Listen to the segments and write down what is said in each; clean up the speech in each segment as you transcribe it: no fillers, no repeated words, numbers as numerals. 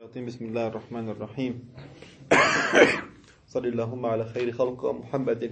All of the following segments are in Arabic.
بسم الله الرحمن الرحيم. صلى اللهم على خير خلق محمد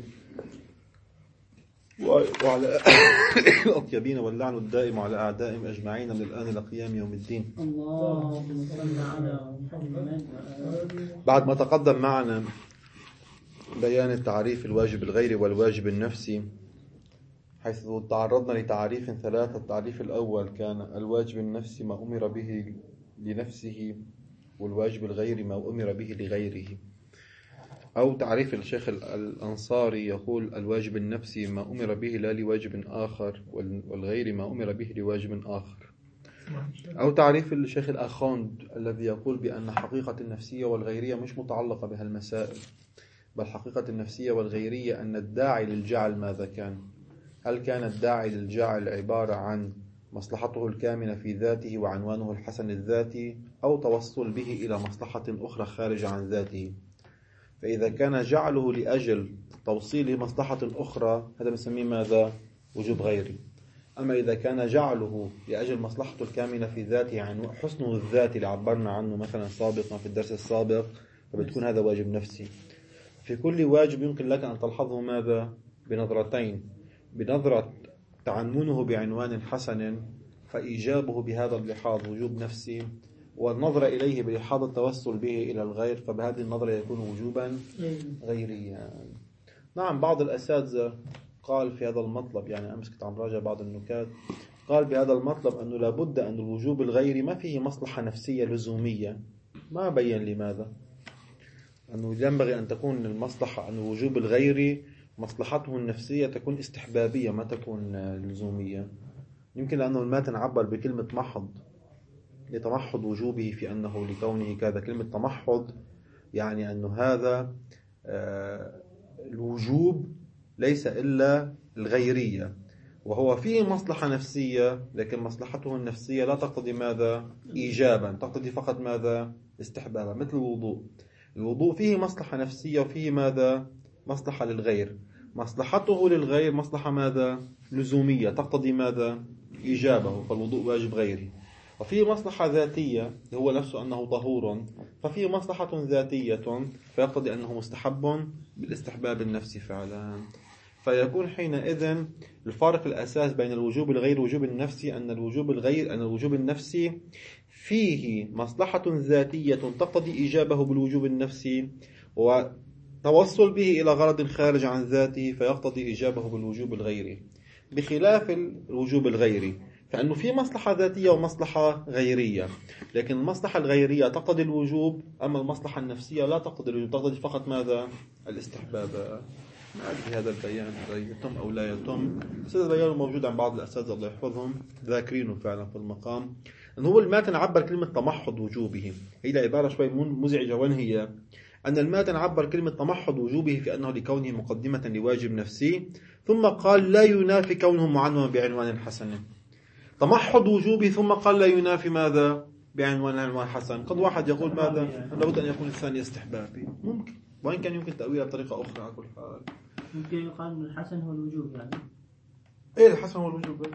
وعلى الأطيبين واللعن الدائم على أعدائهم أجمعين من الآن إلى قيام يوم الدين. اللهم صل على محمد. بعد ما تقدم معنا بيان التعريف الواجب الغيري والواجب النفسي، حيث تعرضنا لتعريف ثلاثة. التعريف الأول كان الواجب النفسي ما أمر به لنفسه، والواجب الغيري ما أمر به لغيره. أو تعريف الشيخ الأنصاري يقول الواجب النفسي ما أمر به لا لواجب آخر، والغير ما أمر به لواجب آخر. أو تعريف الشيخ الأخوند الذي يقول بأن حقيقة النفسية والغيرية مش متعلقة بها المسائل، بل حقيقة النفسية والغيرية أن الداعي للجعل ماذا كان؟ هل كان الداعي للجعل عبارة عن مصلحته الكامنة في ذاته وعنوانه الحسن الذاتي، أو توصل به إلى مصلحة أخرى خارجة عن ذاته؟ فإذا كان جعله لأجل توصيل مصلحة أخرى هذا بنسميه ماذا؟ وجوب غيري. أما إذا كان جعله لأجل مصلحته الكامنة في ذاته، عن حسنه الذاتي اللي عبرنا عنه مثلا سابقا في الدرس السابق، فبتكون هذا واجب نفسي. في كل واجب يمكن لك أن تلحظه ماذا؟ بنظرتين: بنظرة تعنونه بعنوان حسن فإيجابه بهذا اللحاظ وجوب نفسي، والنظرة إليه بلحاظ التوسل به إلى الغير، فبهذه النظرة يكون وجوبا غيريا. نعم، بعض الأساتذة قال في هذا المطلب، يعني أمس كنت عم راجع بعض النكات، قال بهذا المطلب أنه لابد أن الوجوب الغيري ما فيه مصلحة نفسية لزومية. ما بين لماذا أنه ينبغي أن تكون المصلحة، أن الوجوب الغيري مصلحته النفسية تكون استحبابية ما تكون لزومية. يمكن لأنه الماتن عبر بكلمة محض لتمحض وجوبه في أنه لكونه كذا. كلمة تمحض يعني أنه هذا الوجوب ليس إلا الغيرية، وهو فيه مصلحة نفسية، لكن مصلحته النفسية لا تقتضي ماذا؟ إيجابا، تقتضي فقط ماذا؟ استحبابا. مثل الوضوء فيه مصلحة نفسية وفيه ماذا؟ مصلحة للغير. مصلحته للغير مصلحة ماذا؟ لزومية، تقتضي ماذا؟ إيجابه، فالوضوء واجب غيري. وفيه مصلحة ذاتية هو نفسه أنه طهور، ففيه مصلحة ذاتية فيقتضي أنه مستحب بالاستحباب النفسي فعلا. فيكون حينئذ الفارق الأساس بين الوجوب الغير والوجوب النفسي أن الوجوب النفسي فيه مصلحة ذاتية تقتضي إيجابه بالوجوب النفسي، وتوصل به إلى غرض خارج عن ذاته فيقتضي إيجابه بالوجوب الغيري، بخلاف الوجوب الغيري فإنه في مصلحة ذاتية ومصلحة غيرية، لكن المصلحة الغيرية تقتضي الوجوب، أما المصلحة النفسية لا تقتضي الوجوب، تقتضي فقط ماذا؟ الاستحباب. ما أدري هذا البيان يتم أو لا يتم، بس هذا البيان موجود عن بعض الأساتذة الله يحفظهم ذاكرينه فعلا في المقام. أنه هو الماتن عبر كلمة تمحض وجوبه، هي العبارة شوي مزعجة، وين هي؟ أن الماتن عبر كلمة تمحض وجوبه في أنه لكونه مقدمة لواجب نفسي، ثم قال لا ينافي كونه معنون بعنوان حسن. تمحض وجوبه ثم قال لا ينافي ماذا؟ بعنوان حسن. قد واحد يقول ماذا؟ لابد أن يكون الثاني استحبابي. ممكن، وإن كان يمكن تأويله بطريقة أخرى. على كل حال ممكن يقال أن الحسن هو الوجوب، يعني إيه الحسن هو الوجوب؟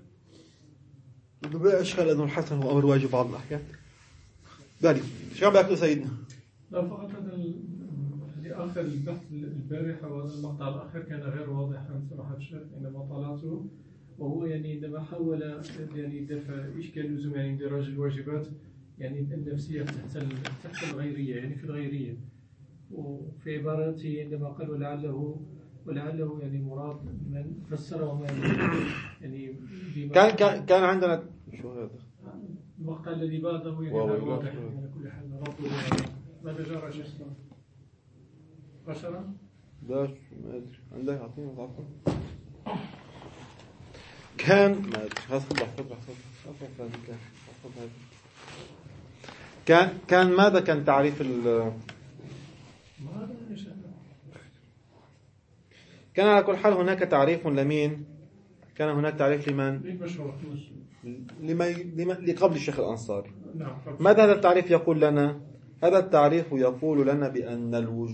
بلا إشكال أنه الحسن هو أمر واجب بعض الأحيان. ذلك شو عم بيأكلوا سيدنا؟ لا، فقط هذا لآخر البحث البارحة، وهذا المقطع الآخر كان غير واضح عن سماحة الشيخ عندما طالعته، وهو يعني عندما حاول يعني دفع إشكال لزوم يعني اندراج الواجبات يعني النفسية تحت الغيرية، يعني في الغيرية، وفي عبارته عندما قال ولعله يعني مراد من فسره وما يعني كان عندنا شو هذا المقطع الذي بعده يعني غير واضح على كل حال. ربه ماذا جرى شيخ؟ بشرة؟ داش ما أدري، عندك أعطيني تعطي. كان ما أدري، كان ماذا كان تعريف كان على كل حال هناك تعريف لمين؟ كان هناك تعريف لمن؟ لقبل الشيخ الأنصاري. ماذا هذا التعريف يقول لنا؟ هذا التعريف يقول لنا بأن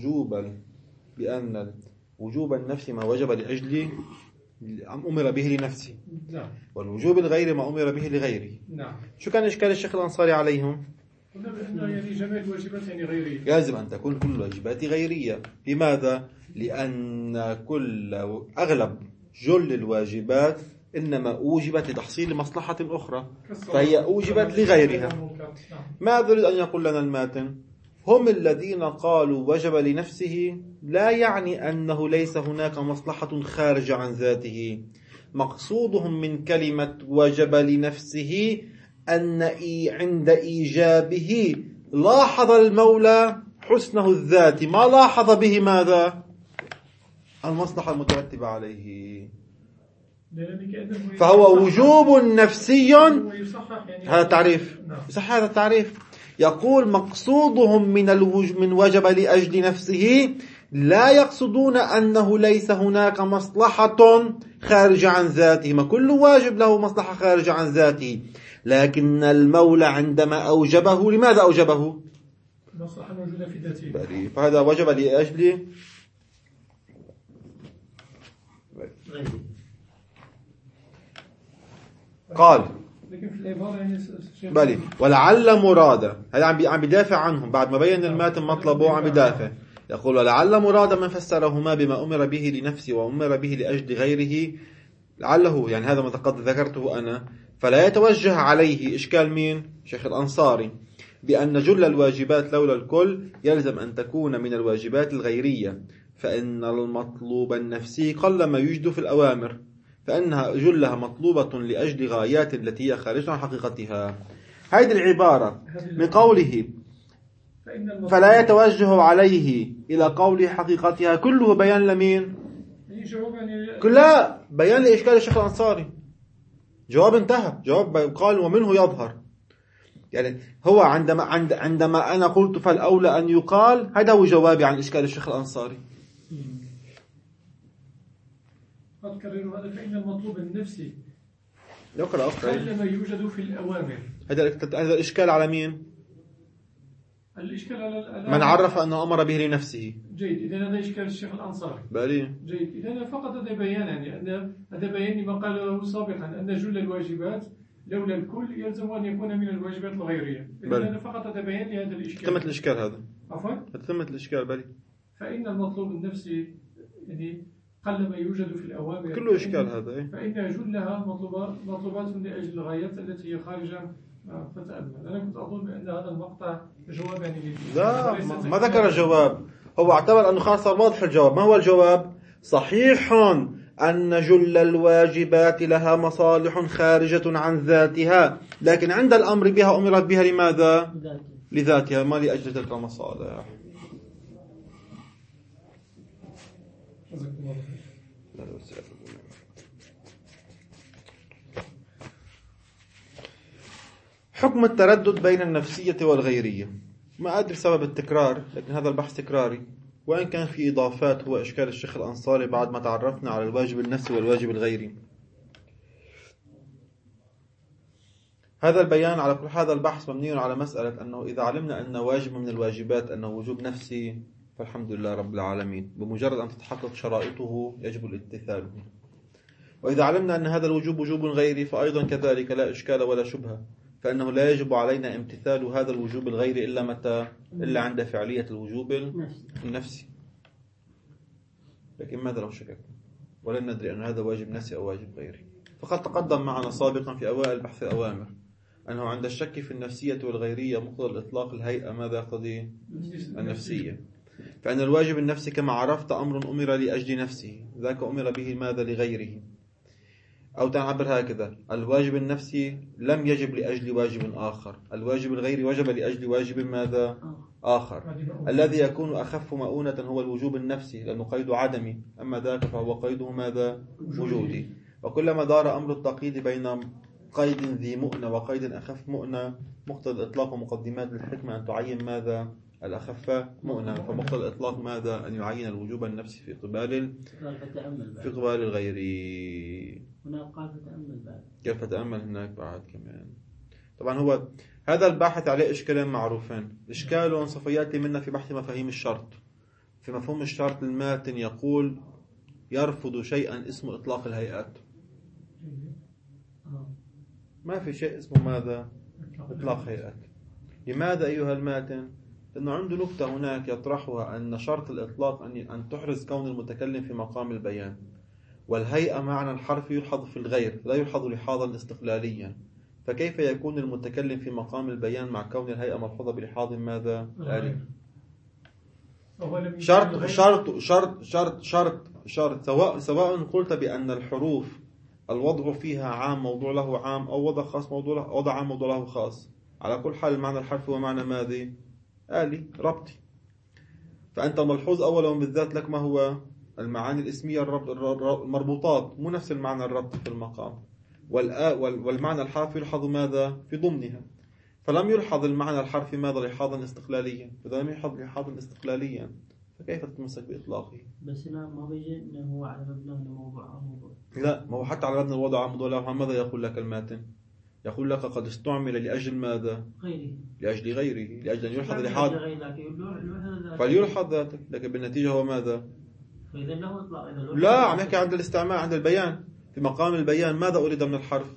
الوجوب النفسي ما وجب لأجل أمر به لنفسه، والوجوب الغير ما أمر به لغيره. شو كان إشكال الشيخ الأنصاري عليهم؟ قلنا بأن يعني جميع الواجبات يعني غيرية. يجب أن تكون كل الواجبات غيرية. لماذا؟ لأن أغلب جل الواجبات إنما أوجبت لتحصيل مصلحة أخرى، فهي أوجبت لغيرها. ماذا يريد أن يقول لنا الماتن؟ هم الذين قالوا وجب لنفسه لا يعني أنه ليس هناك مصلحة خارجة عن ذاته. مقصودهم من كلمة وجب لنفسه أن عند إيجابه لاحظ المولى حسنه الذاتي، ما لاحظ به ماذا؟ المصلحة المترتبة عليه. فهو وجوب نفسي. هذا تعريف، صح، هذا التعريف يقول مقصودهم من وجب لأجل نفسه لا يقصدون أنه ليس هناك مصلحة خارجة عن ذاته، ما كل واجب له مصلحة خارجة عن ذاته، لكن المولى عندما أوجبه لماذا أوجبه؟ مصلحة موجودة في ذاته، فهذا وجب لأجل قال لكن في العبارة يعني بلي ولعل مراد، هذا عم بيدافع عنهم بعد ما بين الماتن مطلبه، عم بيدافع يقول ولعل مراد من فسرهما بما أمر به لنفسه وأمر به لأجل غيره، لعله يعني هذا ما قد ذكرته أنا، فلا يتوجه عليه إشكال مين؟ شيخ الأنصاري، بأن جل الواجبات لولا الكل يلزم أن تكون من الواجبات الغيرية، فإن المطلوب النفسي قلما يوجد في الأوامر، فإنها جلها مطلوبة لأجل غايات التي هي خارجة عن حقيقتها. هذه العبارة من قوله فلا يتوجه عليه إلى قوله حقيقتها كله بيان لمين؟ كلها بيان لإشكال الشيخ الأنصاري. جواب انتهى، جواب قال ومنه يظهر. يعني هو عندما أنا قلت فالأولى أن يقال، هذا هو جوابي عن إشكال الشيخ الأنصاري. قد كرروا هذا، فإن المطلوب النفسي يقرأ كلما يوجد في الأوامر. هذا الإشكال على مين؟ الإشكال على من عرف أنه أمر به لنفسه. جيد، إذا هذا إشكال الشيخ الأنصاري. بالي. جيد، إذا فقط هذا بيان، يعني أن هذا بيان لما قاله سابقا أن جل الواجبات لولا الكل يلزم أن يكون من الواجبات الغيرية. إذا هذا فقط هذا بيان لهذا الإشكال. تمت الإشكال هذا. عفوا. تمت الإشكال بالي. فإن المطلوب النفسي يعني قل ما يوجد في الأوامر كله إشكال هذا. فإن جلها مطلوبات لأجل الغايات التي هي خارجة. فتأمل. أنا كنت أظن بأن هذا المقطع جواب يعني لا، ما ذكر الجواب، هو اعتبر أنه خاص واضح الجواب. ما هو الجواب؟ صحيح أن جل الواجبات لها مصالح خارجة عن ذاتها، لكن عند الأمر بها أمرت بها لماذا؟ لذاتها، ما لأجل تلك المصالح. حكم التردد بين النفسية والغيرية. ما أدري سبب التكرار، لكن هذا البحث تكراري، وإن كان في إضافات هو إشكال الشيخ الأنصاري بعد ما تعرفنا على الواجب النفسي والواجب الغيري. هذا البيان على كل هذا البحث مبني على مسألة أنه إذا علمنا أن واجب من الواجبات أنه وجوب نفسي فالحمد لله رب العالمين، بمجرد أن تتحقق شرائطه يجب الامتثال. وإذا علمنا أن هذا الوجوب وجوب غيري فأيضا كذلك لا إشكال ولا شبهة، فإنه لا يجب علينا امتثال هذا الوجوب الغيري إلا متى؟ إلا عند فعلية الوجوب النفسي. لكن ماذا لو شككنا ولن ندري أن هذا واجب نفسي أو واجب غيري؟ فقد تقدم معنا سابقا في أوائل بحث الأوامر أنه عند الشك في النفسية والغيرية مقتضى الإطلاق الهيئة ماذا يقتضي؟ النفسية. فإن الواجب النفسي كما عرفت أمر أمر لأجل نفسه، ذاك أمر به ماذا؟ لغيره. أو تعبر هكذا: الواجب النفسي لم يجب لأجل واجب آخر، الواجب الغيري وجب لأجل واجب ماذا؟ آخر. الذي يكون أخف مؤونة هو الوجوب النفسي لأنه قيد عدمي، أما ذاك فهو قيده ماذا؟ وجودي. وكلما دار أمر التقييد بين قيد ذي مؤنة وقيد أخف مؤنة، مقتضى الإطلاق ومقدمات الحكمة أن تعين ماذا؟ الأخف مؤنة. فمقتضى الإطلاق ماذا؟ أن يعين الوجوب النفسي في قبال الغيري. هناك قال فتأمل بعد. كيف تأمل هناك بعد كمان؟ طبعا هو هذا الباحث عليه إشكالين معروفين. إشكال سوف يأتي منا في بحث مفاهيم الشرط. في مفهوم الشرط الماتن يقول يرفض شيئا اسمه إطلاق الهيئات. ما في شيء اسمه ماذا؟ إطلاق هيئات. لماذا أيها الماتن؟ لأنه عنده نكتة هناك يطرحها أن شرط الإطلاق أن تحرز كون المتكلم في مقام البيان، والهيئة معنى الحرف يلحظ في الغير لا يلحظ لحاظا استقلاليا، فكيف يكون المتكلم في مقام البيان مع كون الهيئة ملحوظة بلحاظ ماذا؟ آلي. شرط سواء قلت بأن الحروف الوضع فيها عام موضوع له عام، أو وضع خاص وضع عام موضوع له خاص، على كل حال معنى الحرف هو معنى ماذا؟ آلي ربطي. فأنت ملحوظ أولا بالذات لك ما هو المعاني الاسمية المربوطات، مو نفس المعنى الربط في المقام، والمعنى الحرفي يلحظ ماذا؟ في ضمنها. فلم يلحظ المعنى الحرفي ماذا؟ لحاظا استقلاليا. فإذا لم يلحظ لحاظا استقلاليا فكيف تتمسك بإطلاقه؟ بس هنا ما بيجي انه هو على مبنى موضوع. لا، ما هو حتى على مبنى الوضع عمود ولا ماذا يقول لك الماتن؟ يقول لك قد استعمل لأجل ماذا؟ غيره. لأجل غيره، لأجل أن يلحظ لحاظ فليلحظ ذاته، لكن بالنتيجة هو ماذا؟ فإذا له إطلاق. لا، عم يحكي عند الاستعمال، عند البيان. في مقام البيان ماذا أريد من الحرف؟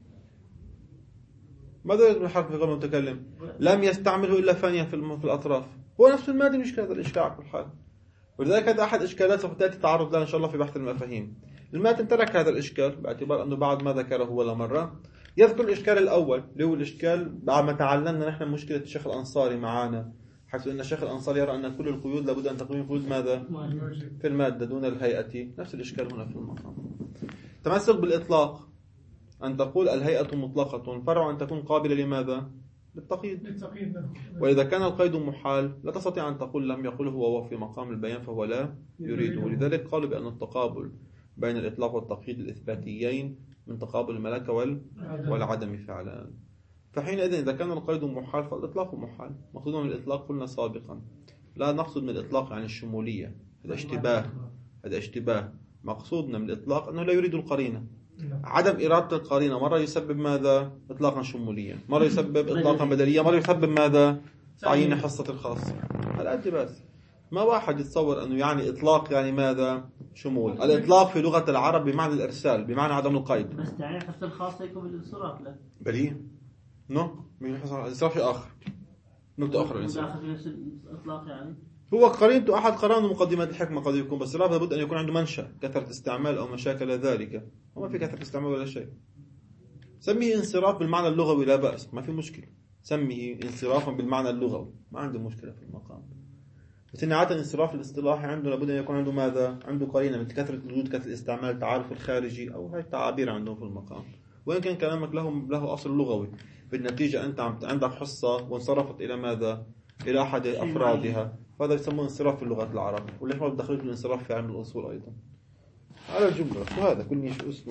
ماذا يريد من الحرف في غير المتكلم؟ لم يستعمله إلا ثانيا في الأطراف. هو نفس المادة، مش هذا الإشكال على كل حال. ولذلك هذا أحد إشكالات سوف تأتي تعرض لها إن شاء الله في بحث المفاهيم. الماتن ترك هذا الإشكال باعتبار أنه بعد ما ذكره ولا مرة يذكر الإشكال الأول اللي هو الإشكال بعد ما تعلمنا نحن مشكلة الشيخ الأنصاري معانا، حيث أن الشيخ الأنصاري يرى أن كل القيود لابد أن تكون قيود ماذا؟ في المادة دون الهيئة. نفس الإشكال هنا في المقام. تمسك بالإطلاق أن تقول الهيئة مطلقة، فرع أن تكون قابلة لماذا؟ للتقييد. وإذا كان القيد محال لا تستطيع أن تقول لم يقله وهو في مقام البيان فهو لا يريده. ولذلك قالوا بأن التقابل بين الإطلاق والتقييد الإثباتيين من تقابل الملكة والعدم فعلا. فحينئذ إذا كان القيد محال فالإطلاق محال. مقصودنا من الإطلاق قلنا سابقا لا نقصد من الإطلاق عن الشمولية، هذا اشتباه. مقصودنا من الإطلاق أنه لا يريد القرينة. عدم إرادة القرينة مرة يسبب ماذا؟ إطلاقا شموليا، مرة يسبب إطلاقا بدليا، مرة يسبب ماذا؟ تعيين حصة الخاص. هذا بس. ما واحد يتصور أنه يعني إطلاق يعني ماذا؟ شمول. الإطلاق في لغة العرب بمعنى الإرسال، بمعنى عدم القيد. بس تعيين حصة الخاص يكون بالانصراف. لا بليه من حصة الانصراف آخر. نقطة أخرى الإنصراف إطلاق يعني هو قرينته أحد قرائن مقدمات الحكمة قد يكون، بس لابد أن يكون عنده منشأ، كثرة استعمال أو مشاكل ذلك. وما في كثرة استعمال ولا شيء. سميه انصراف بالمعنى اللغوي لا بأس، ما في مشكلة. سميه انصرافا بالمعنى اللغوي، ما عنده مشكلة في المقام. بس إن عادة الانصراف الاصطلاحي عنده لابد أن يكون عنده ماذا؟ عنده قرينة من كثرة وجود كثرة الاستعمال، تعارف الخارجي أو هاي التعابير عندهم في المقام. وإن كان كلامك له أصل لغوي، بالنتيجة أنت عندك حصة وانصرفت إلى ماذا؟ إلى أحد أفرادها، فهذا يسمونه انصراف في اللغة العربية. وليش ما بدخلت الانصراف في علم الأصول أيضا على الجملة؟ وهذا كل شيء اسمه.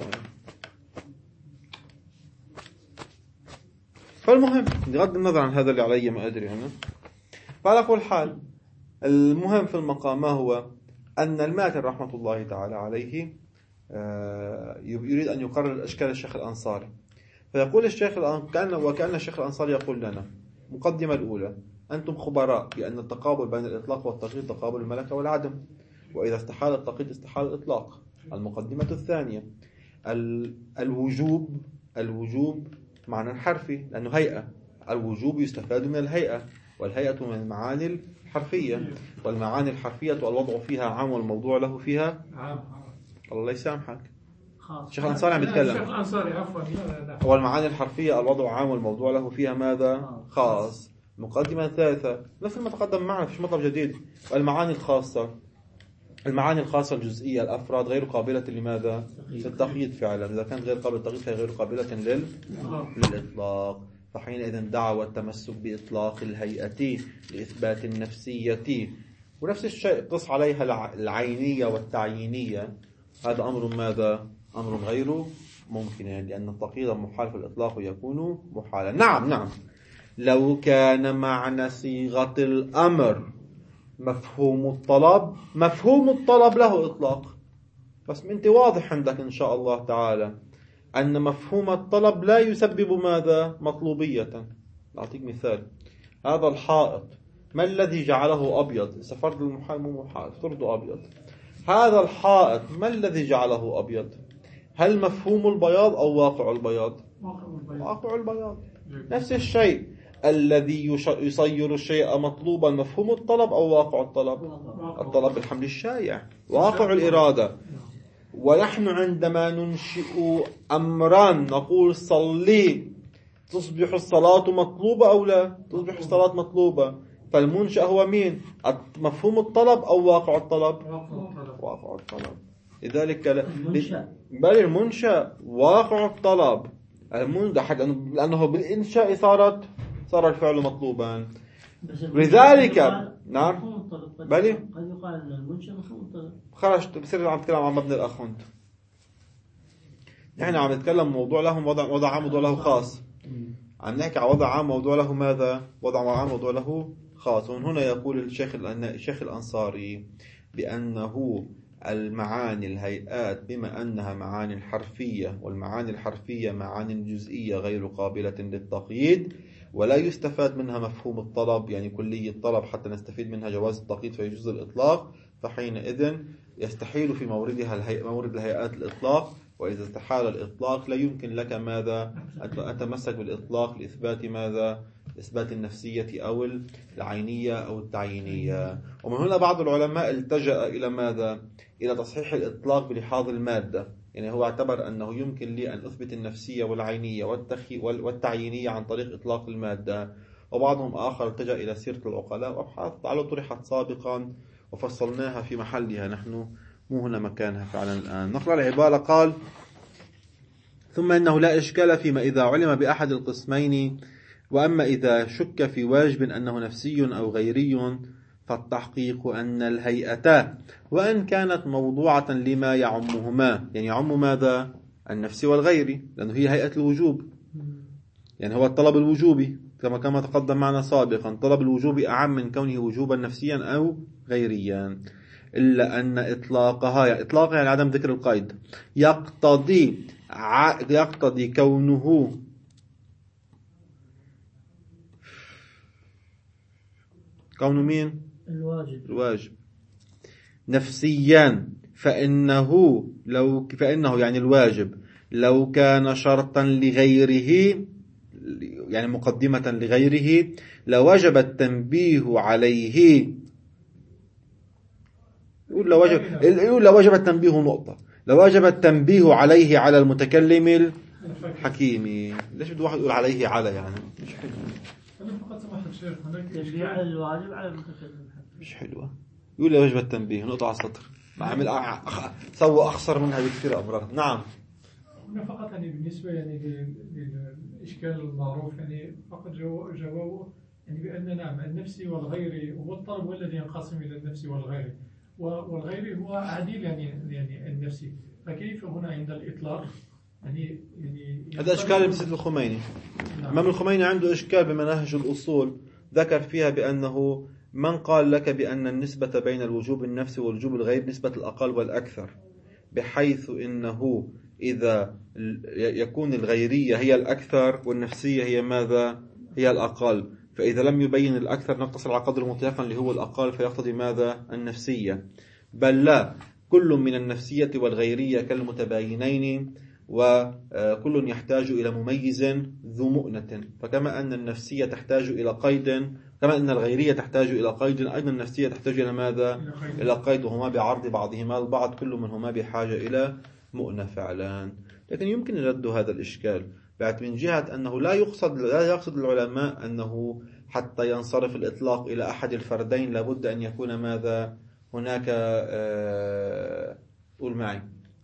فالمهم بغض النظر عن هذا اللي علي ما أدري أنا، فعلى كل حال المهم في المقام ما هو أن الماتن رحمة الله تعالى عليه يريد أن يقرر أشكال الشيخ الأنصاري. فيقول الشيخ وكأن الشيخ الأنصاري يقول لنا مقدمة الأولى: أنتم خبراء بأن التقابل بين الإطلاق والتقييد تقابل الملكة والعدم، وإذا استحال التقييد استحال الإطلاق. المقدمة الثانية: الوجوب معنى حرفي، لأنه هيئة. الوجوب يستفاد من الهيئة، والهيئة من المعاني الحرفية، والمعاني الحرفية الوضع فيها عام والموضوع له فيها عام. الله يسامحك، الشيخ الأنصاري عم يتكلم. والمعاني الحرفية الوضع عام والموضوع له فيها ماذا؟ خاص. مقدمة ثالثة نفس ما تقدم معنا، فيش مطلب جديد. المعاني الخاصة الجزئية الأفراد غير قابلة لماذا؟ للتقييد فعلا. إذا كانت غير قابلة للتقييد فهي غير قابلة للإطلاق. فحينئذ دعوة التمسك بإطلاق الهيئة لإثبات النفسية، ونفس الشيء قص عليها العينية والتعيينية. هذا أمر ماذا؟ أمر غير ممكن، لأن التقييد محال في الإطلاق يكون محالا. نعم لو كان معنى صيغة الأمر مفهوم الطلب له إطلاق، بس أنت واضح عندك إن شاء الله تعالى أن مفهوم الطلب لا يسبب ماذا؟ مطلوبية. أعطيك مثال: هذا الحائط ما الذي جعله أبيض؟ سفرد المحال مو محال، افترضه أبيض. هذا الحائط ما الذي جعله أبيض؟ هل مفهوم البياض أو واقع البياض؟ واقع البياض. نفس الشيء الذي يصير الشيء مطلوبا مفهوم الطلب أو واقع الطلب؟ الطلب بالحمل الشائع، واقع الإرادة. ونحن عندما ننشئ أمرا نقول صلي، تصبح الصلاة مطلوبة أو لا؟ تصبح الصلاة مطلوبة. فالمنشأ هو مين؟ مفهوم الطلب أو واقع الطلب؟ واقع الطلب. لذلك بل المنشأ واقع الطلب، لأنه بالإنشاء صار الفعل مطلوبا. لذلك نعم بلي قد يقال أن المنشأ مفهوم الطلب. خرجت بصير عم نتكلم عن مبني الأخوند. نحن عم نتكلم موضوع له وضع عام موضوع له خاص. عم نحكي عن وضع عام موضوع له ماذا؟ وضع عام موضوع له خاص. ومن هنا يقول الشيخ الأنصاري بأنه المعاني الهيئات بما أنها معاني حرفية، والمعاني الحرفية معاني جزئية غير قابلة للتقييد، ولا يستفاد منها مفهوم الطلب يعني كلية الطلب حتى نستفيد منها جواز التقييد فيجوز الإطلاق، فحينئذ يستحيل في موردها مورد الهيئات الإطلاق. وإذا استحال الإطلاق لا يمكن لك ماذا؟ أن أتمسك بالإطلاق لإثبات ماذا؟ إثبات النفسية أو العينية أو التعيينية. ومن هنا بعض العلماء التجأ إلى ماذا؟ إلى تصحيح الإطلاق بلحاظ المادة. يعني هو اعتبر أنه يمكن لي أن أثبت النفسية والعينية والتعيينية عن طريق إطلاق المادة. وبعضهم آخر التجأ إلى سيرة العقلاء وأبحاث على طرحت سابقا وفصلناها في محلها، نحن مو هنا مكانها فعلا الآن. نقرأ العبارة. قال: ثم إنه لا إشكال فيما إذا علم بأحد القسمين، وأما إذا شك في واجب أنه نفسي أو غيري فالتحقيق أن الهيئة وأن كانت موضوعة لما يعمهما، يعني يعم ماذا؟ النفسي والغيري، لأنه هي هيئة الوجوب، يعني هو الطلب الوجوبي كما تقدم معنا سابقا. طلب الوجوب أعم من كونه وجوبا نفسيا أو غيريا، إلا أن إطلاقها يعني عدم ذكر القيد يقتضي كونه مين؟ الواجب نفسيا، فإنه يعني الواجب لو كان شرطا لغيره، يعني مقدمة لغيره، لوجب التنبيه عليه. يقول لوجب التنبيه نقطة، لوجب التنبيه عليه على المتكلم الحكيم. ليش بده واحد يقول عليه على؟ يعني مش حلو. أنا فقط سمحت الشيخ تنبيه على الواجب على المتكلم مش حلوة. يقول لوجب التنبيه نقطة على السطر، بعمل سوى أخسر منها بكثير أمرار. نعم. هنا فقط يعني بالنسبة يعني للإشكال المعروف يعني فقط جوابه يعني بأن نعم النفسي والغيري هو الطلب والذي ينقسم إلى النفسي والغيري، والغيري هو عديل يعني النفسي. فكيف هنا عند الإطلاق يعني هذا إشكال بسيد الخميني. الإمام الخميني عنده إشكال بمناهج الأصول، ذكر فيها بأنه من قال لك بأن النسبة بين الوجوب النفسي والوجوب الغير نسبة الأقل والأكثر، بحيث إنه إذا يكون الغيرية هي الأكثر والنفسية هي ماذا؟ هي الأقل، فإذا لم يبين الأكثر نقتصر على قدر مطلقا اللي هو الأقل فيقتضي ماذا؟ النفسية. بل لا، كل من النفسية والغيرية كالمتباينين، وكل يحتاج إلى مميز ذو مؤنة. فكما أن النفسية تحتاج إلى قيد، كما أن الغيرية تحتاج إلى قيد، أيضا النفسية تحتاج إلى ماذا؟ إلى قيد، وهما بعرض بعضهما البعض، كل منهما بحاجة إلى مؤنة فعلا. لكن يمكن رد هذا الإشكال من جهة أنه لا يقصد العلماء أنه حتى ينصرف الإطلاق إلى أحد الفردين لابد أن يكون ماذا؟ هناك قول معي،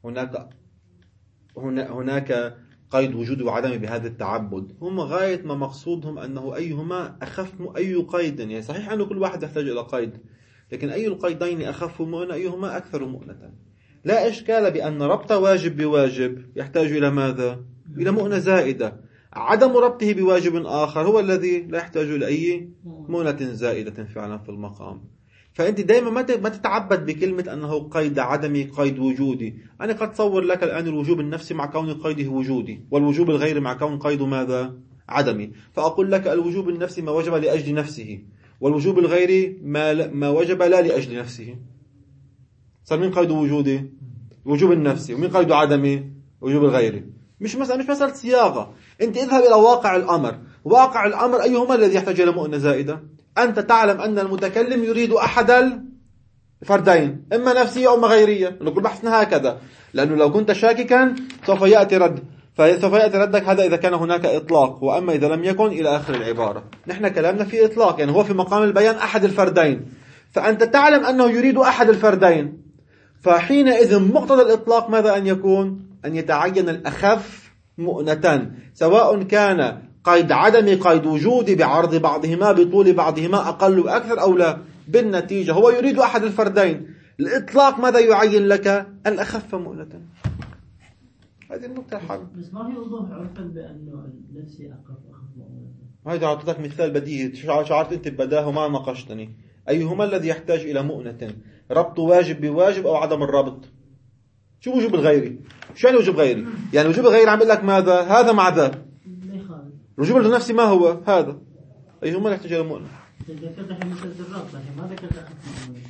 هناك قيد وجود وعدم بهذا التعبد. هم غاية ما مقصودهم أنه أيهما أخف أي قيد، يعني صحيح أنه كل واحد يحتاج إلى قيد، لكن أي القيدين أخف مؤنة أيهما أكثر مؤنة. لا إشكال بأن ربط واجب بواجب يحتاج إلى ماذا؟ إلى مؤنة زائدة. عدم ربطه بواجب آخر هو الذي لا يحتاج إلى أي مؤنة زائدة فعلا في المقام. فأنت دائما ما تتعبد بكلمة أنه قيد عدمي قيد وجودي. أنا قد تصور لك الآن الوجوب النفسي مع كون قيده وجودي، والوجوب الغير مع كون قيده ماذا؟ عدمي. فأقول لك الوجوب النفسي ما وجب لأجل نفسه، والوجوب الغيري ما وجب لا لأجل نفسه. صار من قيد وجودي؟ وجوب النفسي. ومن قيد عدمي؟ وجوب الغيري. مش مسألة صياغة. أنت اذهب إلى واقع الأمر. واقع الأمر أيهما الذي يحتاج إلى مؤنة زائدة؟ أنت تعلم أن المتكلم يريد أحد الفردين، إما نفسية أو غيرية. نقول بحثنا هكذا، لأنه لو كنت شاككا سوف يأتي ردك هذا إذا كان هناك إطلاق، وأما إذا لم يكن إلى آخر العبارة. نحن كلامنا في إطلاق، يعني هو في مقام البيان أحد الفردين، فأنت تعلم أنه يريد أحد الفردين، فحينئذ مقتضى الإطلاق ماذا أن يكون؟ أن يتعين الأخف مؤنة، سواء كان قيد عدم قيد وجود بعرض بعضهما بطول بعضهما أقل أكثر أو لا. بالنتيجة هو يريد أحد الفردين، الإطلاق ماذا يعين لك؟ الأخف مؤنة. هذه النقطة الحل. بس ما في وضوح عرفا بأنه نفسي أخف مؤنة. هذا أعطيتك مثال بديهي، شعرت أنت ببداه وما ناقشتني. أيهما الذي يحتاج إلى مؤنة؟ ربط واجب بواجب أو عدم الربط؟ شو وجوب الغيري؟ شو يعني وجوب غيري؟ يعني وجوب الغيري عم يقول لك ماذا؟ هذا مع ذا. وجوب النفسي ما هو؟ هذا. أيهما اللي يحتاج إلى مؤنة؟ ذكرت الحين مثل الربط، الحين ما ذكرت أخف مؤنة.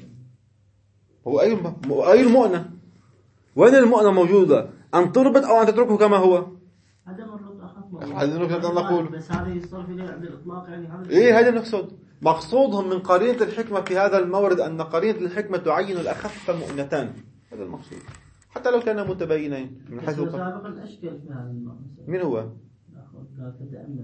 هو أي المؤنة؟ وين المؤنة موجودة؟ أن تربط أو أن تتركه كما هو؟ عدم الربط أخف مؤنة. هذا نقول. بس هذا يصرف إليه عند الإطلاق يعني هذا. إيه هذا نقصد. مقصودهم من قرينة الحكمة في هذا المورد أن قرينة الحكمة تعين الأخف مؤنتان. هذا المقصود. حتى لو كانا متباينين من حيث سابقا أشكل في هذا المقصود. من هو؟ قال تتأمل.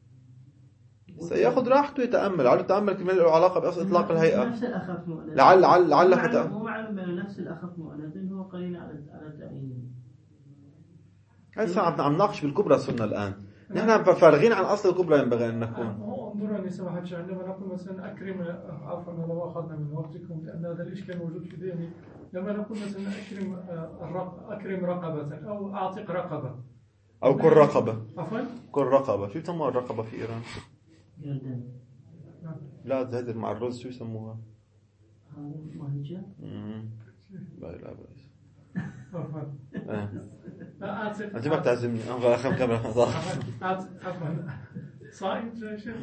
سيأخذ راحته يتأمل. على التأمل كمان له علاقة بأصل إطلاق الهيئة. نفس الأخف مؤنة. لعل مو معلوم بأن نفس الأخف مؤنة هو قرينة على تعيينه. هسه عم نناقش بالكبرى السنة الآن. نحن فارغين عن أصل الكبرى ينبغي أن نكون. انظروا أني سمحت شيء، عندما نقول مثلا أكرم، عفوا لو أخذنا من وقتكم لأن هذا الإشكال موجود في ذهني، لما نقول مثلا أكرم رقبة أو أعتق رقبة أو كل رقبة. عفوا كل رقبة. شو يسموها الرقبة في إيران؟ جردن. لا هذا مع الرز شو يسموها؟ هذا مهجة. لا بأس. عفوا أنت ما بتعزمني. أخذ كاميرا. عفوا صائم جاي شيء.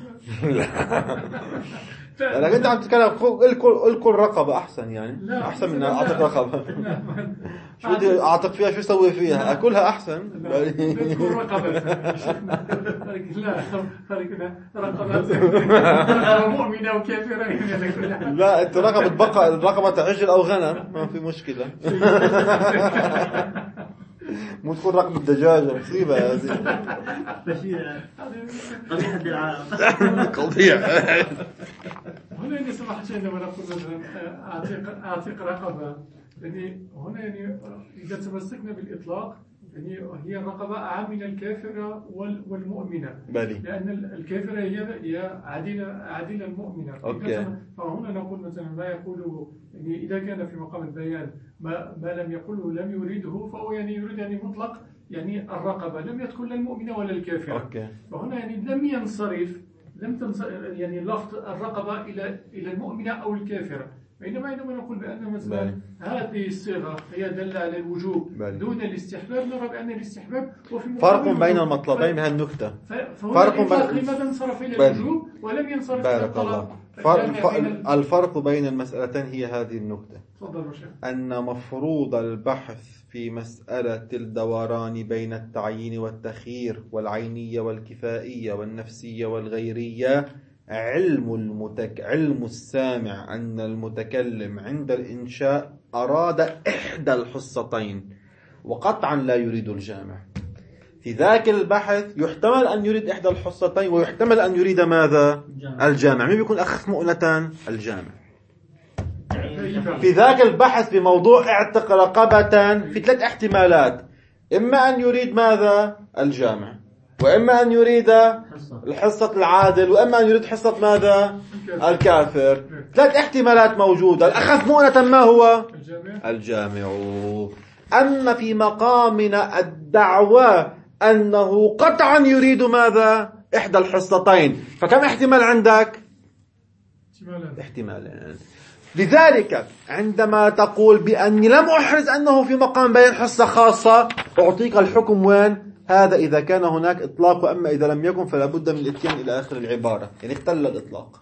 لا أنت عم تتكلم كل رقبة أحسن يعني. لا أحسن من أعتق رقبة. شو بدي أعتق فيها؟ شو أسوي فيها؟ أكلها أحسن. كل رقبة. لا فرقنا رقبات مؤمنة وكافرة. لا أنت رقبة عجل أو غنم ما في مشكلة. مو تكون رقبة دجاجة مصيبة هذه. قضية العالم. قضية. هنا يعني سمحت شيء لما نقول مثلا أعتق رقبة، يعني هنا يعني إذا تمسكنا بالإطلاق يعني هي الرقبة أعم من الكافرة والمؤمنة. بالي. لأن الكافرة هي عديلة المؤمنة. أوكي. فهنا نقول مثلا ما يقوله يعني إذا كان في مقام البيان ما لم يقوله لم يريده، فهو يعني يريد يعني مطلق يعني الرقبة، لم يدخل لا المؤمنة ولا الكافرة. أوكي. فهنا يعني لم ينصرف يعني لفظ الرقبة إلى المؤمنة أو الكافرة. عندما نقول بأن مثلا هذه الصيغة هي دل على الوجوب دون الاستحباب، نرى بأن الاستحباب فرق بين المطلبين بهذه النكتة. فرق لماذا انصرف إلى الوجوب ولم ينصرف إلى الطلب؟ الفرق بين المسألتين هي هذه النكتة، أن مفروض البحث في مسألة الدوران بين التعيين والتخيير والعينية والكفائية والنفسية والغيرية علم السامع أن المتكلم عند الإنشاء أراد إحدى الحصتين وقطعا لا يريد الجامع. في ذاك البحث يحتمل أن يريد إحدى الحصتين ويحتمل أن يريد ماذا؟ الجامع. مين بيكون أخف مؤنتان؟ الجامع. في ذاك البحث بموضوع اعتق رقبة في 3 احتمالات، إما أن يريد ماذا؟ الجامع، وإما أن يريد الحصة العادل، وإما أن يريد حصة ماذا؟ الكافر. 3 احتمالات موجودة. الأخف مؤنة ما هو؟ الجامع. أما في مقامنا الدعوة أنه قطعا يريد ماذا؟ إحدى الحصتين، فكم احتمال عندك؟ احتمالين. لذلك عندما تقول بأني لم أحرز أنه في مقام بيان حصة خاصة، أعطيك الحكم وين؟ هذا إذا كان هناك إطلاق، وأما إذا لم يكن فلا بد من الاتيان إلى آخر العبارة، يعني اختل الإطلاق.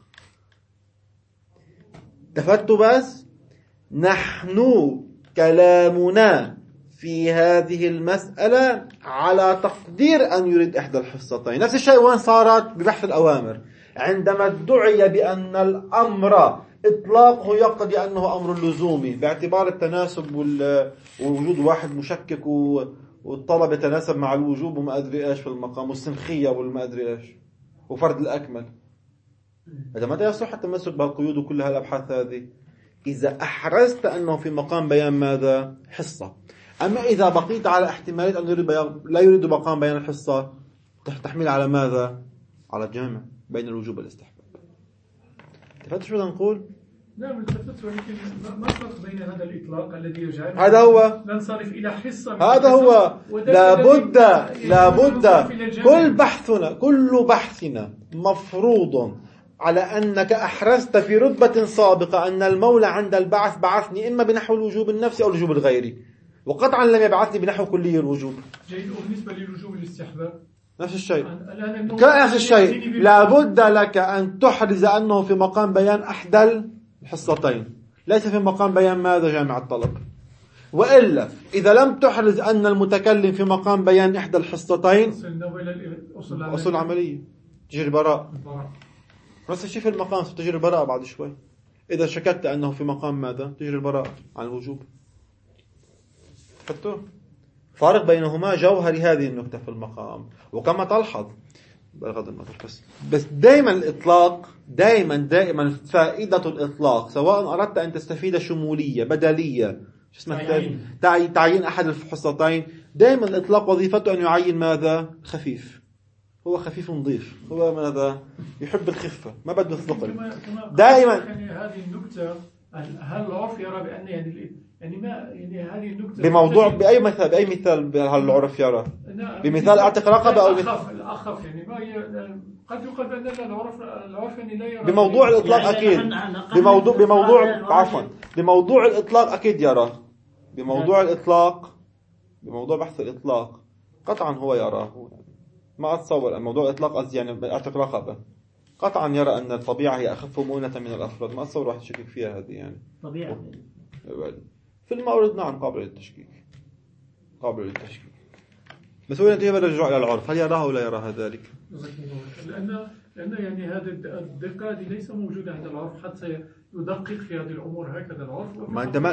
تفتوا بس؟ نحن كلامنا في هذه المسألة على تقدير أن يريد إحدى الحصتين. نفس الشيء وين صارت ببحث الأوامر، عندما ادعي بأن الأمر إطلاقه يقتضي أنه أمر لزومي باعتبار التناسب ووجود واحد مشكك والطلب يتناسب مع الوجوب وما أدري إيش في المقام والسنخية والما أدري إيش وفرد الأكمل. هذا متى يصح التمسك بالقيود وكل هالأبحاث هذه؟ إذا أحرزت أنه في مقام بيان ماذا؟ حصة. أما إذا بقيت على احتمالية أنه لا يريد مقام بيان الحصة، تحمل على ماذا؟ على الجمع بين الوجوب والاستحباب. تفهمت شو بدنا نقول؟ نعم التفت، ولكن ما الفرق بين هذا الإطلاق الذي يجعل هذا هو ننصرف إلى حصة هذا هو لابد كل بحثنا مفروض على أنك أحرزت في رتبة سابقة أن المولى عند البعث بعثني إما بنحو الوجوب النفسي أو الوجوب الغيري، وقطعا لم يبعثني بنحو كلي الوجوب. جيد. وبالنسبة للوجوب الاستحباب نفس الشيء لابد لك أن تحرز أنه في مقام بيان أحدى الحصتين، ليس في مقام بيان ماذا؟ جامع الطلب. وإلا إذا لم تحرز أن المتكلم في مقام بيان إحدى الحصتين، أصول عملية تجري براء. نفس الشيء في المقام تجري البراءة بعد شوي. إذا شككت أنه في مقام ماذا؟ تجري البراءة عن الوجوب. فتو فارق بينهما جوهري هذه النكتة في المقام. وكما تلحظ بغض النظر بس دائما الإطلاق دائما فائدة الإطلاق، سواء أردت أن تستفيد شمولية بدلية شو اسمه تعيين أحد الحصتين، دائما الإطلاق وظيفته أن يعين ماذا؟ خفيف. هو خفيف نظيف، هو ماذا؟ يحب الخفة، ما بده الثقل دائما. هذه النكتة هل العرف يرى بأن هذه النكتة بموضوع بأي مثال هل العرف يرى؟ بمثال اعتق رقبة أو الأخف ما قد يقال بأن العرف لا يرى بموضوع الإطلاق أكيد. بموضوع الإطلاق أكيد يرى. بموضوع بحث الإطلاق قطعا هو يراه. ما أتصور موضوع الإطلاق يعني اعتق رقبة قطعا يرى أن الطبيعة هي أخف مؤونة من الأفراد. ما أتصور واحد يشكك فيها هذه يعني طبيعة في المورد. نعم قابل للتشكيك. بس هو ينتهي بالرجوع إلى العرف، هل يراه ولا يرى ذلك؟ لأن يعني هذه الدقة هذه ليس موجودة عند العرف حتى يدقق في هذه الأمور هكذا العرف. ما أنت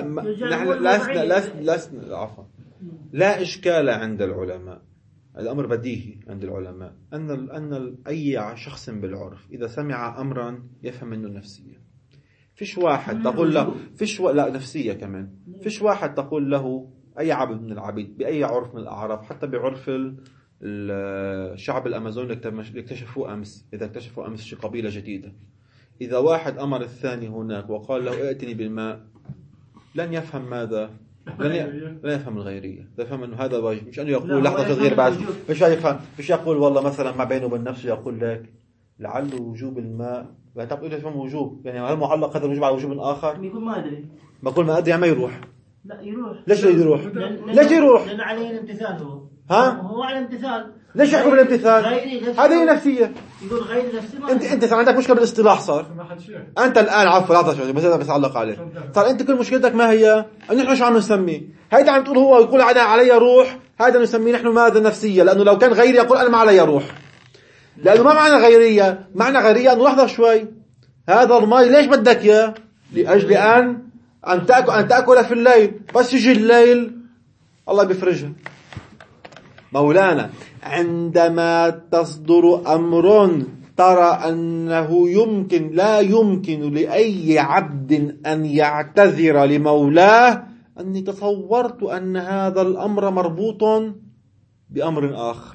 نحن عفوا لا إشكال عند العلماء. الأمر بديهي عند العلماء أن أي شخص بالعرف إذا سمع أمرا يفهم منه النفسية. فيش واحد تقول له لا نفسية كمان. فيش واحد تقول له أي عبد من العبيد بأي عرف من الأعراف، حتى بعرف الشعب الأمازون اللي اكتشفوا أمس شي قبيلة جديدة، إذا واحد أمر الثاني هناك وقال له ائتني بالماء لن يفهم ماذا؟ لن يفهم الغيرية. يفهم أنه هذا واجب، مش أنه يقول لحظة تغيير بعد. مش يقول والله مثلا ما بينه وبين نفسه يقول لك لعل وجوب الماء لا تقول يفهم وجوب، يعني هل معلق هذا الوجوب على وجوب آخر؟ يقول ما أدري. بقول ما أدري ما يروح. لا يروح. ليش يروح؟ لأن عليه الامتثال هو على الامتثال. ليش يحكم بالامتثال؟ هذه نفسية. يقول غير نفسي. انت عندك مشكلة بالاصطلاح صار. انت الان عفوا لا تشوف بس انا بتعلق عليه. صار انت كل مشكلتك ما هي؟ ان احنا شو عم نسميه؟ هيدا عم تقول هو يقول علي روح، هذا نسميه نحن ماذا؟ نفسية. لانه لو كان غيري يقول انا ما علي روح. لانه ما معنى غيرية؟ معنى غيرية انه لحظة شوي هذا الماء ليش بدك اياه؟ لاجل ان تاكل في الليل، بس يجي الليل الله بيفرجها. مولانا عندما تصدر أمر ترى أنه لا يمكن لأي عبد أن يعتذر لمولاه، أني تصورت أن هذا الأمر مربوط بأمر آخر.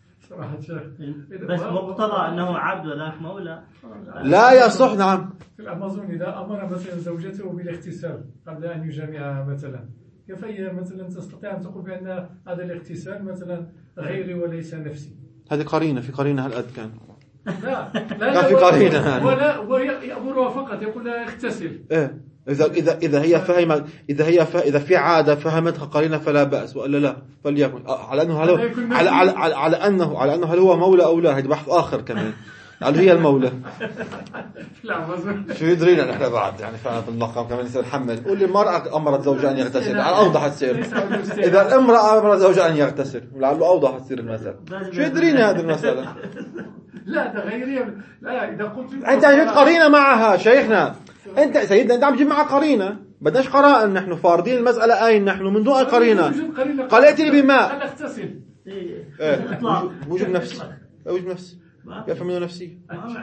بس مقتضى أنه عبد ولا مولى لا يصح. نعم في الأمازون إذا أمر مثلا زوجته بالاغتسال قبل أن يجامعها مثلا، كيف مثلا تستطيع أن تقول بأن هذا الاغتسال مثلا غيري وليس نفسي؟ هذه قرينة في قرينة هالقد كان. لا في قرينة ولا يأمرها فقط يقول لها اغتسل. إيه إذا هي فهمت إذا في عادة فهمتها قرينة فلا بأس، وإلا لا فليكن على أنه هل هو مولى أو لا. هذا بحث آخر كمان. قالوا هي المولى. لا ما شو يدرينا نحن بعد يعني فعلا في المقام كمان يصير نحمل. قول لي المرأة أمرت زوجها أن يغتسل على أوضح تصير. إذا الامرأة أمرت زوجها أن يغتسل لعله أوضح تصير المسألة. شو يدرينا هذه المسألة؟ لا ده غيرية. لا إذا قلت أنت جبت قرينة معها شيخنا. أنت سيدنا أنت عم تجيب معها قرينة. بدناش قرائن نحن فاردين المسألة أين نحن من دون أي قرينة. قال ائتني بماء. أنا اغتسل. وجب نفسي. وجب نفسي. يفهم منه نفسي.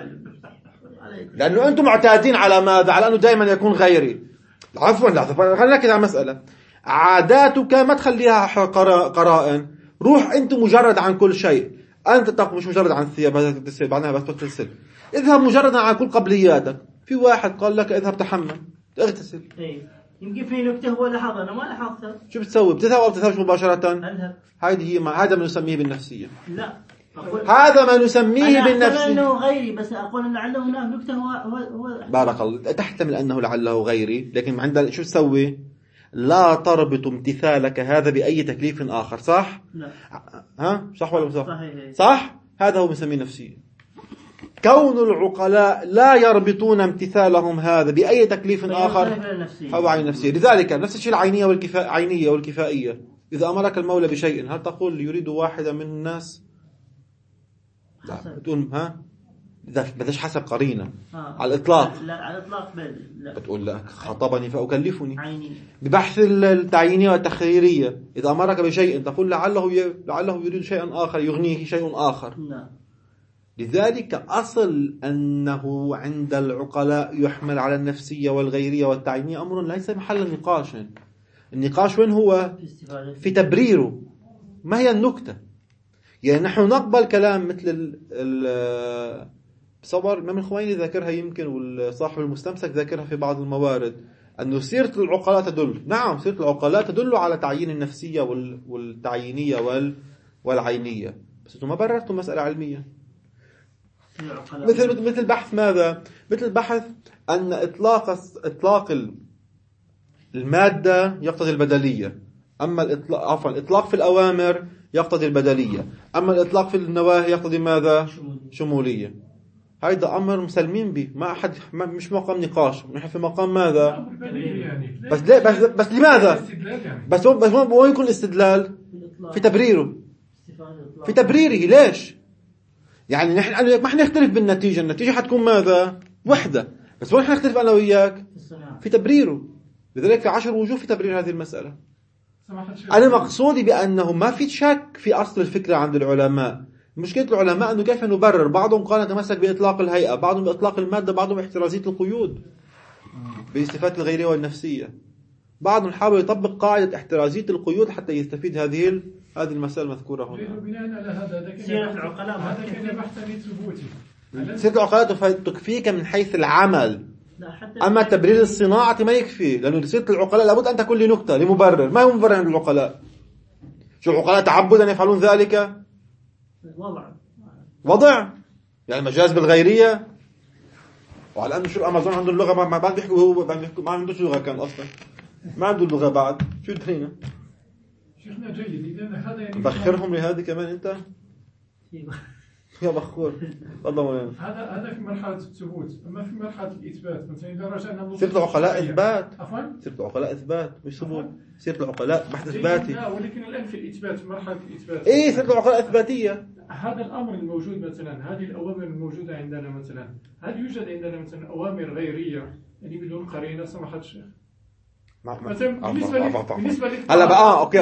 لأنه أنتم معتادين على ماذا؟ على أنه دائما يكون غيري. عفوا لحظة خلينا نركز على مسألة. عاداتك ما تخليها قرائن. روح أنت مجرد عن كل شيء. أنت مش مجرد عن الثياب هذا تغتسل بعدها بس تغتسل. اذهب مجردا عن كل قبلياتك. في واحد قال لك اذهب تحمل اغتسل. يمكن في نكتة هو لاحظها أنا ما لاحظتها. شو بتسوي؟ بتذهب أو بتذهبش مباشرة؟ أذهب. هذا ما نسميه بالنفسية. لا. هذا ما نسميه بالنفسية. أنا أقول أنه غيري بس أقول أن لعله هناك نكتة هو بارك الله. تحتمل أنه لعله غيري لكن عندنا شو تسوي؟ لا تربط امتثالك هذا بأي تكليف آخر صح؟ لا. ها؟ صح ولا مش صح؟ صحيح. صح؟ هذا هو بنسميه نفسية. كون العقلاء لا يربطون امتثالهم هذا بأي تكليف آخر هو عين نفسية. لذلك نفس الشيء العينية والعينية والكفائية. إذا أمرك المولى بشيء هل تقول يريد واحدة من الناس؟ لا بتقول ها؟ بدش حسب قرينة على الإطلاق. لا على الإطلاق لا. بتقول لا خطبني فأكلفني. عيني. ببحث التعيينية والتخييرية إذا أمرك بشيء تقول لعله يريد شيئا آخر يغنيه شيء آخر. لا. لذلك أصل أنه عند العقلاء يحمل على النفسية والغيرية والتعيينية أمر ليس محل نقاش. النقاش وين هو؟ في تبريره. ما هي النكتة؟ يعني نحن نقبل كلام مثل بصور الإمام الخويني ذاكرها يمكن والصاحب المستمسك ذاكرها في بعض الموارد أنه سيرة العقلاء تدل. نعم سيرة العقلاء تدل على تعيين النفسية والتعيينية والعينية بس ما بررتم مسألة علمية. مثل بحث ماذا؟ مثل بحث أن إطلاق المادة يقتضي البدلية. أما الإطلاق في الأوامر يقتضي البدلية. أما الإطلاق في النواهي يقتضي ماذا؟ شمولية. هذا أمر مسلمين به ما أحد مش مقام نقاش. نحن في مقام ماذا؟ بس لماذا؟ بس هو يكون الاستدلال في تبريره. في تبريره ليش؟ يعني نحن ما حنختلف بالنتيجة. النتيجة حتكون ماذا؟ وحدة. بس وين حنختلف أنا وياك؟ في تبريره. لذلك في 10 وجوه في تبرير هذه المسألة. أنا مقصودي بأنه ما في شك في أصل الفكرة عند العلماء. مشكلة العلماء أنه كيف نبرر. بعضهم قال نتمسك بإطلاق الهيئة بعضهم بإطلاق المادة بعضهم باحترازية القيود باستفادة الغيرية والنفسية. بعضهم حاول يطبق قاعدة احترازية القيود حتى يستفيد هذه المسألة المذكورة هنا. بناء على هذا سيرة العقلاء هذا كان بحثا ثبوتي. سيرة العقلاء تكفيك من حيث العمل. أما تبرير الصناعة ما يكفي لأنه سيرة العقلاء لابد أن تكون لنكتة لمبرر. ما هو مبرر عند العقلاء؟ شو العقلاء تعبدا يفعلون ذلك؟ وضع يعني مجاز بالغيرية. وعلى أنه شو الأمازون عنده اللغة ما بعد بيحكوا هو ما عنده لغة كان أصلا ما عنده اللغة بعد شو ترينا شيخنا جيد. إذن هذا يعني بخرهم لهذه كمان أنت يا بخور والله هذا في مرحلة الثبوت. أما في مرحلة الإثبات مثلا إذا رجعنا سيرة العقلاء إثبات. عفوا سيرة العقلاء إثبات مش ثبوت. سيرة العقلاء بحث إثباتي. ولكن الآن في الإثبات في مرحلة الإثبات. إيه سيرة العقلاء إثباتية. هذا الأمر الموجود مثلا هذه الأوامر الموجودة عندنا مثلا هل يوجد عندنا مثلا أوامر غيرية يعني بدون قرينة سماحة الشيخ؟ بالنسبة هلا بقى اوكي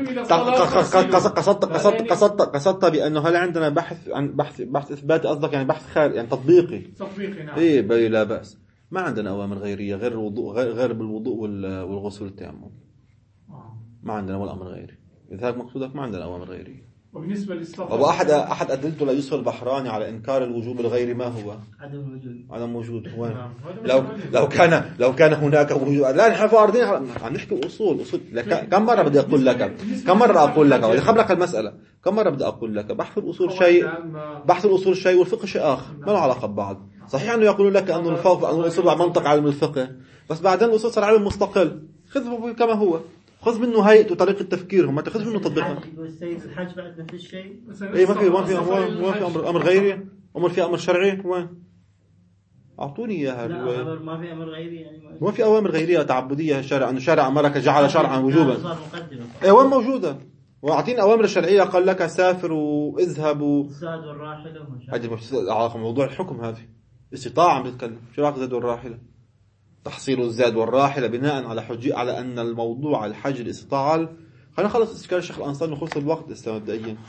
قصدت بانه هل عندنا بحث عن بحث اثباتي قصدك يعني بحث خارجي يعني تطبيقي نعم. ايه لا باس. ما عندنا اوامر غيريه غير الوضوء غير بالوضوء والغسل والتيمم. ما عندنا ولا امر غيري. اذا هيك مقصودك ما عندنا اوامر غيريه. وبالنسبة للسفر أبو أحد أدلته ليوسف البحراني على إنكار الوجوب الغيري ما هو؟ عدم وجود. وين؟ لو كان هناك وجود. لا نحن فاردين عم نحكي أصول. كم مرة بدي أقول لك خبر لك المسألة. كم مرة بدي أقول لك بحث الأصول شيء والفقه شيء آخر ما له علاقة ببعض. صحيح أنه يقولون لك أن الأصول منطق علم الفقه بس بعدين الأصول صار علم مستقل. خذه كما هو. خذ منه هيئة وطريقة تفكيرهم ما تاخذ منه تطبيقها. والسيد الحاج بعد نفس الشيء. إيه ما في أمر غيري. أمر فيها أمر شرعي وين؟ أعطوني إياها. لا ما في أمر غيري يعني ما في أوامر غيرية تعبدية الشرع، أنه شرع أمرك جعل شرعا وجوبا. صار مقدمة. إيه وين موجودة؟ وأعطيني أوامر الشرعية قال لك سافر واذهب الزاد والراحلة هذه علاقة موضوع الحكم. هذه استطاعة عم تتكلم. شو علاقة الزاد والراحلة؟ تحصيل الزاد والراحلة بناء على على أن الموضوع الحج الاستطاعة. خلينا نخلص إشكال الشيخ الأنصاري نخلص الوقت لسه مبدئيا.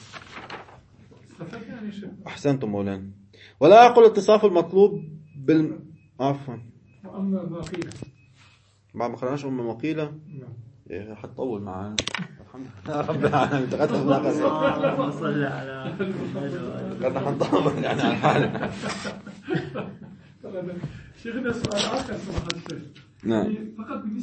أحسنتم مولانا. ولا أقول اتصاف المطلوب عفوا. وأما ما قيل بعد ما قرأناش ما قيل. نعم. إيه حتطول معنا. الحمد لله رب العالمين. اللهم صل على قد حنطول يعني على حالنا. شيخنا سؤال آخر سمحت. نعم. فقط